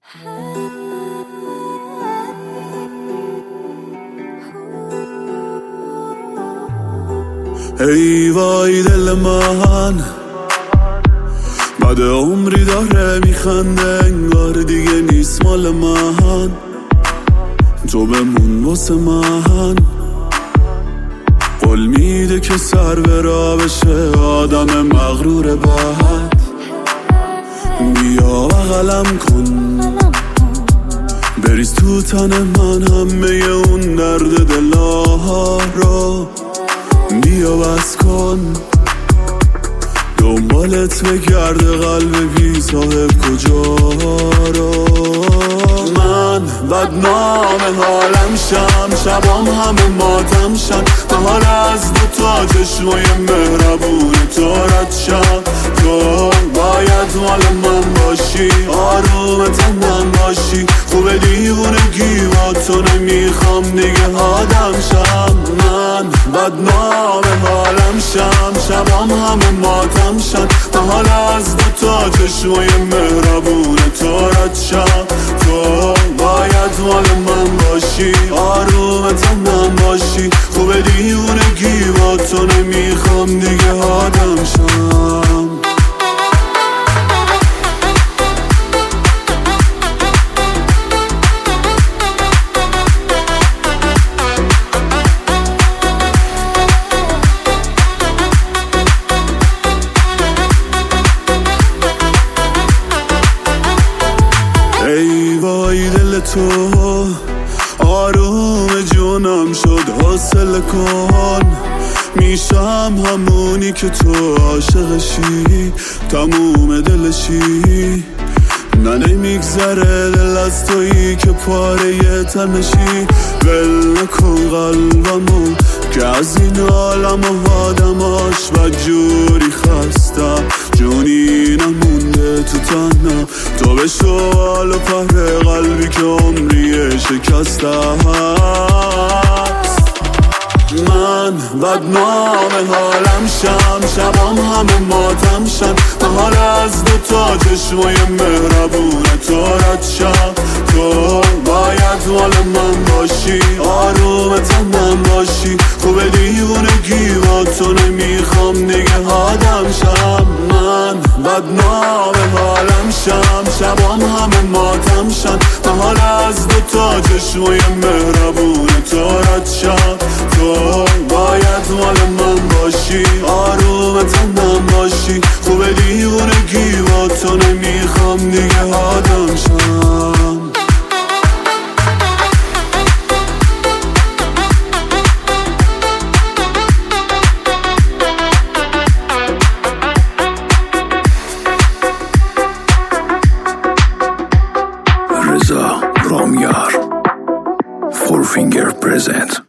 ای وای دل من بعد عمری داره میخنده، انگار دیگه نیست مال من. تو بمون واسه من، قول میده که سر به راه بشه آدم مغرور بعد. بیا بغلم کن، بریز تو تن من همه اون درد دلها رو. بیا بس کن دنبالت بگرده قلب بی صاحب کجا رو. من بدنام حالم شم، شبام همه ماتم شن، بهار از دوتا چشمای مهربون تو رد شم. تو باید مال من باشی، آروم تنم باشی، خوب دیوونگی با تو نمیخوام دیگه آدم شم. من بدنام حالم شم، شبام همه ماتم شن، بهار از دوتا چشمای مهربون تو رد شم. تو باید مال من باشی، آروم تنم باشی، خوب دیوونگی با تو نمیخوام دیگه آدم شم. ای وای دل تو آروم جونم شد، حوصله کن، میشم همونی که تو عاشقشی، تموم دلشی. نه نمیگذره دل از تویی که پاره تنشی. ول نکن قلبمو که از این عالم و آدماش بدجوری خستم، جونی نمونده تو تنم. تو به شوال و پهر قلبی که عمری شکسته هست. من بدنام حالم شم، شبام همه ماتم شن، بهار از دوتا چشمای مهربون تو رد شم. تو باید مال من باشی، آروم تنم باشی، خوب دیوونگی با تو نمیخوام دیگه آدم شم. من بدنام حالم شم، شبام همه ماتم شن، بهار از دوتا چشمای مهربون تو رد شم. تو باید مال من باشی، آروم تنم باشی، خوب دیوونگی با تو نمیخوام دیگه آدم شم. رضا رامیار، فور فینگر پرزنت.